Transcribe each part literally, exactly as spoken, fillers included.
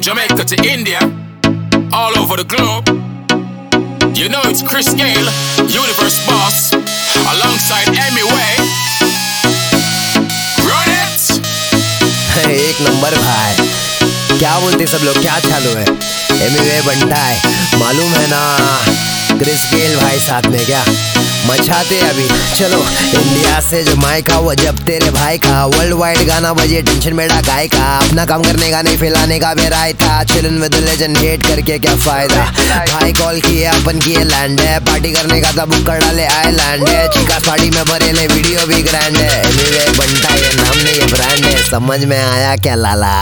Jamaica to India, all over the globe. You know it's Chris Gale, Universe Boss, alongside Emmy Way. Run it! एक number भाई, क्या बोलते सब लोग, क्या चालू है? एमी वे बनता है, मालूम है ना? क्रिस गेल भाई साथ में क्या मचाते अभी। चलो इंडिया से जमाइका, वो जब तेरे भाई का वर्ल्ड वाइड गाना बजे, टेंशन मेरा गाय का। अपना काम करने का नहीं फैलाने का मेरा था, चिलन विद लेजेंड, हेट करके क्या फायदा। भाई कॉल किए अपन किए लैंड है, पार्टी करने का था बुक कर डाले आइलैंड है। चिका पार्टी में भरे ले वीडियो भी ग्रैंड है। एनीवे बनता ये नाम नहीं ये ब्रांड है, समझ में आया क्या लाला?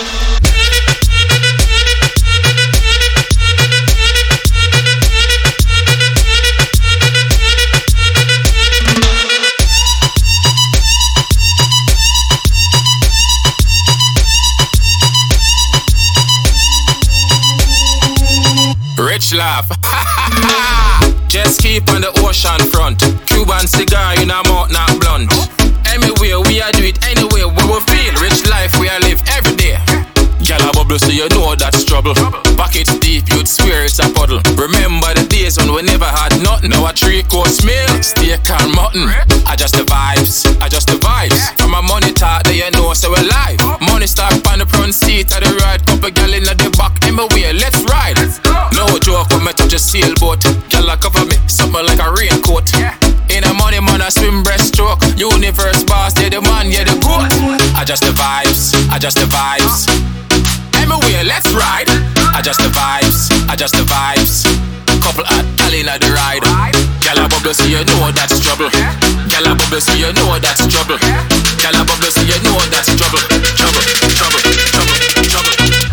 Rich laugh. Just keep on the ocean front. Cuban cigar in our mouth, not blunt. Anywhere we are do it anyway. We will feel rich life we are live every day. Gyal a bubble so you know that's trouble. Pockets deep, you'd swear it's a puddle. Remember the days when we never had nothing. Now a three course meal, steak and mutton. Adjust the vibes, adjust the vibes. From a money talk, that you know so we live. Money start on the front seat of the ride. Couple gyal in the back, anywhere, let's ride. No joke when me touch a sailboat. Gyal a cover me, something like a raincoat. In a money man a swim breaststroke. Universe boss, yeah the man, yeah the goat. Adjust the vibes, adjust the vibes. Anywhere, let's ride. Adjust the vibes, adjust the vibes. Couple hot gyal inna the ride. Gyal a bubble so you know that's trouble. Gyal a bubble so you know that's trouble. Gyal a bubble so you know that's trouble. Trouble, trouble, trouble, trouble.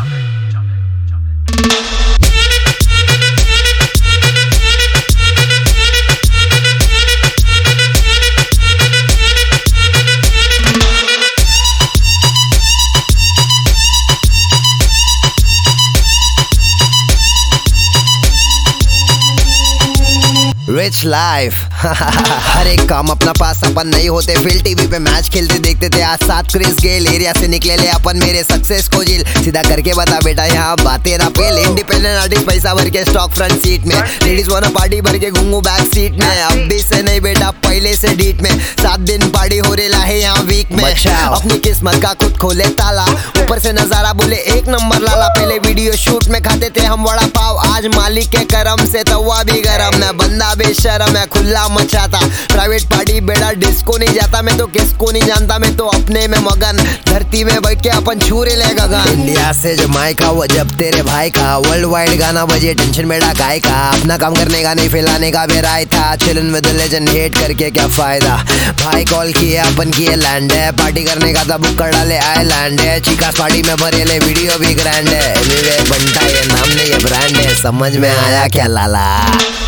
Rich life. हर एक काम अपना पास, अपन नहीं होते feel. TV पे match खेलते देखते थे आज साथ क्रिस गेल। एरिया से निकले ले अपन मेरे सक्सेस को झील। सीधा करके बता बेटा यहाँ बातें ना फेल। इंडिपेंडेंट आर्टिस्ट पैसा भर के स्टॉक फ्रंट सीट में। लेडीज वाला पार्टी भर के घूमू बैक सीट में। अब भी से नहीं बेटा पहले से डीट में। सात दिन पार्टी हो रेला है यहाँ वीक में। अपनी किस्मत का खुद खोले ताला, ऊपर से नजारा बोले एक नंबर लाला। पहले वीडियो शूट में खाते थे हम वड़ा पाव, आज मालिक के करम से तवा भी गरम। न बंदा बेशरम है खुला मचाता। प्राइवेट पार्टी बेड़ा डिस्को नहीं जाता, मैं तो किसको नहीं जानता। मैं तो अपने में मगन, धरती में बैठ के अपन छूरे ले गगन। इंडिया से जमाइका, वो जब तेरे भाई का वर्ल्ड वाइड गाना बजे, टेंशन मेरा गाय का। अपना काम करने का नहीं फैलाने का मेरा था, चिलन विद लेजेंड, हेट करके क्या फायदा। भाई कॉल किए अपन किए लैंड है, पार्टी करने का था बुक कर डाले आइलैंड है। चिका पार्टी में भरे ले वीडियो भी ग्रैंड है। एनीवे बनता ये नाम नहीं ये ब्रांड है, समझ में आया क्या लाला?